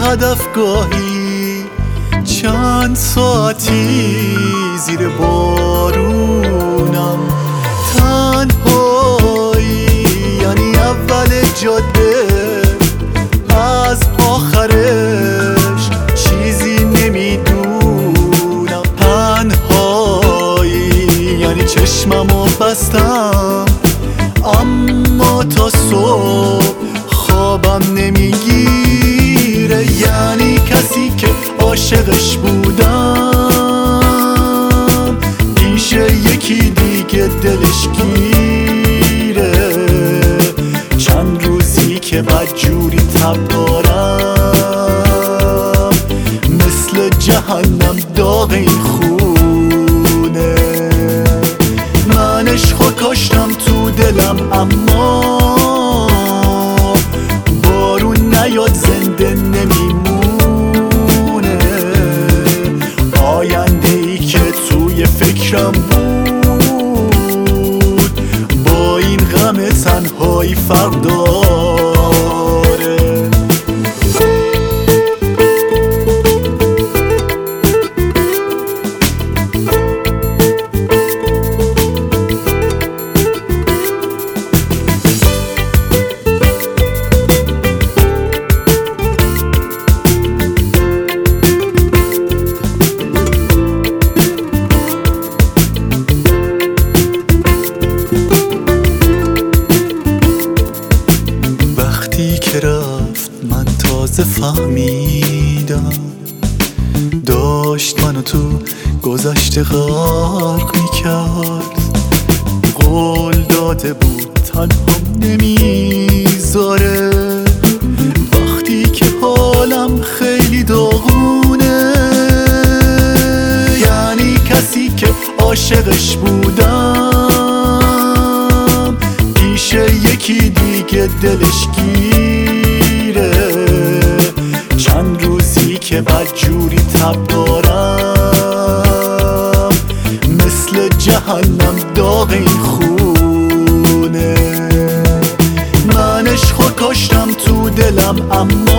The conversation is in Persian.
هدف گاهی چند ساعتی زیر بارونم، تنهایی یعنی اول جاده از آخرش چیزی نمیدونم، تنهایی یعنی چشممو بستم اما تا صبح خوابم نمیگیره، یعنی کسی که عاشقش بودم پیش یکی دیگه دلش گیره، چند روزی که بدجوری تب دارم مثل جهنم داغ این خونه، من عشقو کاشتم تو دلم اما بارون نیاد زنده نمیمونه، آینده ای که توی فکرم بود با این غم تنهایی فرق داره. وقتی که رفت من تازه فهمیدم داشت منو تو گذشته غرق میکرد، قول داده بود تنهام نمیذاره، وقتی که حالم خیلی داغونه یعنی کسی که عاشقش بودم پیش یکی دیگه دلش گیره، چند روزی که بدجوری تب دارم مثل جهنم داغ این خونه، من عشقو کاشتم تو دلم اما